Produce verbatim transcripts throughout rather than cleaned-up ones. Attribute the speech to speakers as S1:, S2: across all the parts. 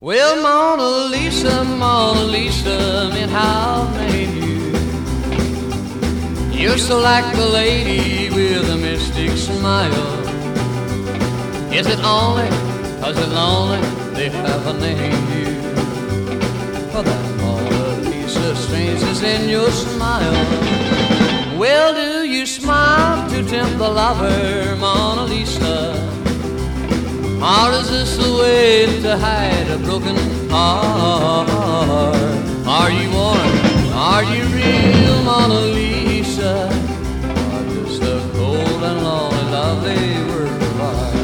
S1: Well, Mona Lisa, Mona Lisa, meant how name you. You're so like the lady with a mystic smile. Is it only, is it lonely they haven't named you? For that Mona Lisa strangeness in your smile. Well, do you smile to tempt the lover, Mona Lisa? Or is this a way to hide a broken heart? Are you warm? Are you real, Mona Lisa? Or just a cold and lonely, lovely work of art?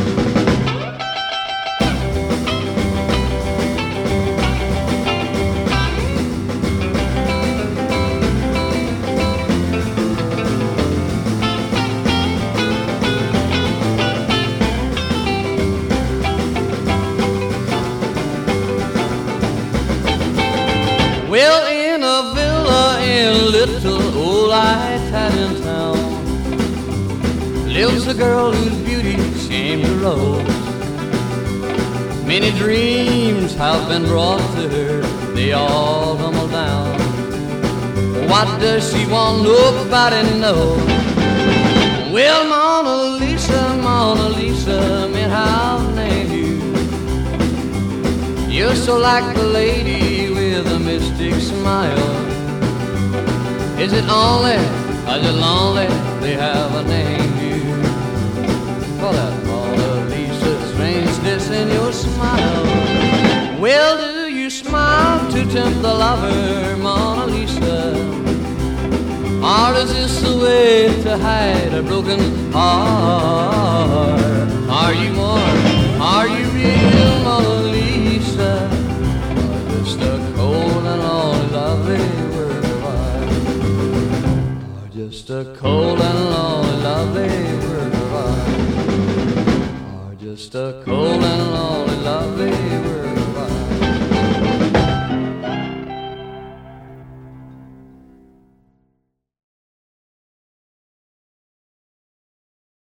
S1: Well, in a villa in a little old Italian town lives a girl whose beauty seems a rose. Many dreams have been brought to her, they all tumble down. What does she want? Nobody knows. Well, Mona Lisa, Mona Lisa, meant how name you. You're so like the lady with a mystic smile. Is it only, is it lonely they haven't named you? For that Mona Lisa strangeness in your smile. Well, do you smile to tempt the lover, Mona Lisa? Or is this a way to hide a broken heart? Are you warm? Are you real, Mona Lisa? Or just a cold and lonely, lovely work of art? Or just a cold and lonely, lovely work of art? Or just a cold and lonely, lovely work of art?